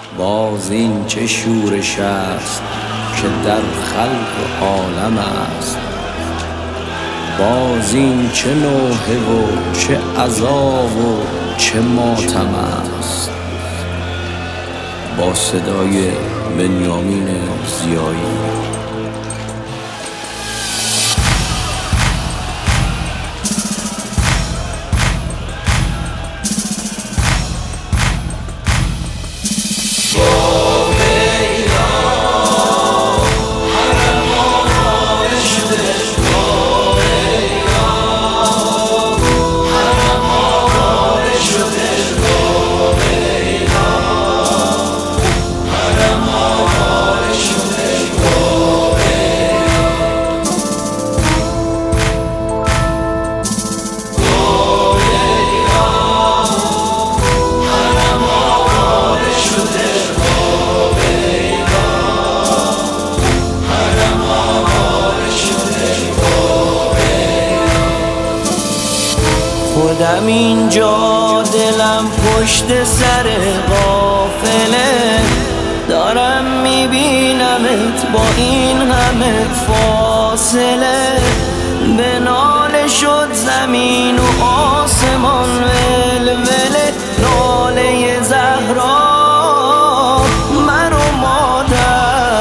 باز این چه شورش است که در خلق عالم است. باز این چه نوحه و چه عذاب و چه ماتم است. با صدای بنیامین ضیایی. خودم اینجا دلم پشت سر قافله، دارم میبینمت با این همه فاصله. به ناله شد زمین و آسمان ولوله، ناله زهرا من و مادر.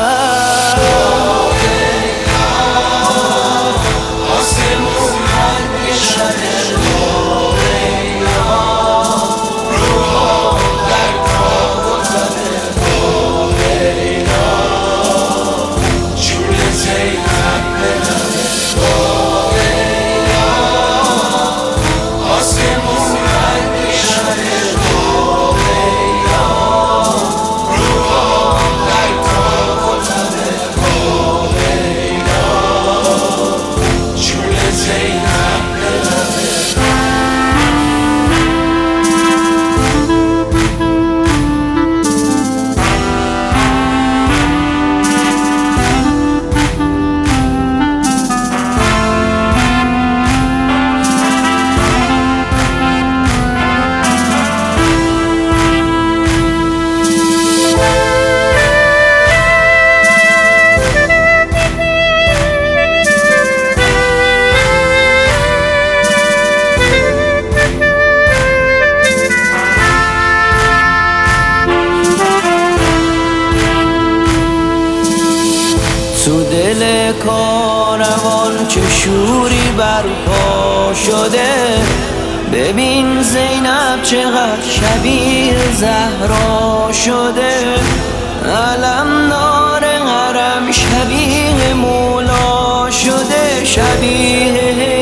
تو دل کاروان چه شوری برپا شده، ببین زینب چقدر شبیه زهرا شده. علمدار حرم شبیه مولا شده، شبیه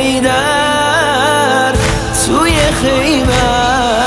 حیدر توی خیبر.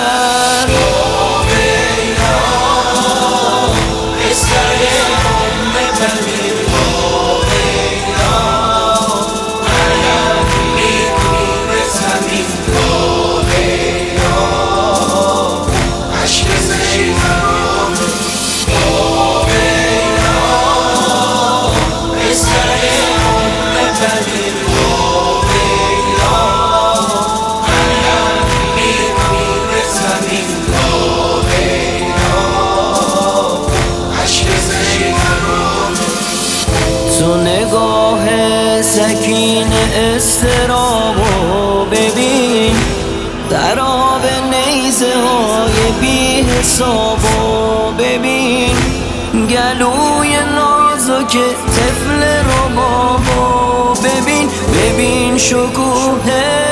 تو نگاه سکین استرابو ببین، در آب نیزه های بی حسابو ببین. گلوی نازک طفل ربابو ببین، ببین شکوه